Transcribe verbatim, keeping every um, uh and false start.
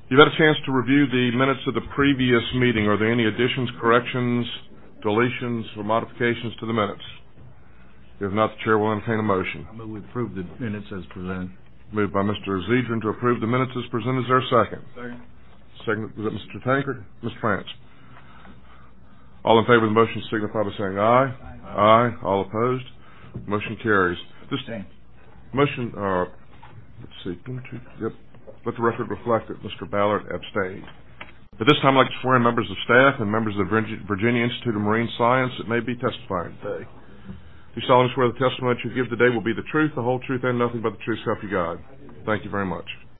You've had a chance to review the minutes of the previous meeting. Are there any additions, corrections, deletions, or modifications to the minutes? If not, the Chair will entertain a motion. I move we approve the minutes as presented. Moved by Mister Zedrin to approve the minutes as presented. Is there a second? Second. Second, was it Mister Tankard? Mister France? All in favor of the motion signify by saying aye. Aye. Aye. All opposed? Motion carries. This Same. motion, uh, let's see, one, two, yep. Let the record reflect that Mister Ballard abstained. At this time, I'd like to swear in members of staff and members of the Virginia Institute of Marine Science that may be testifying today. Do you solemnly swear the testimony that you give today will be the truth, the whole truth, and nothing but the truth, so help you God? Thank you very much.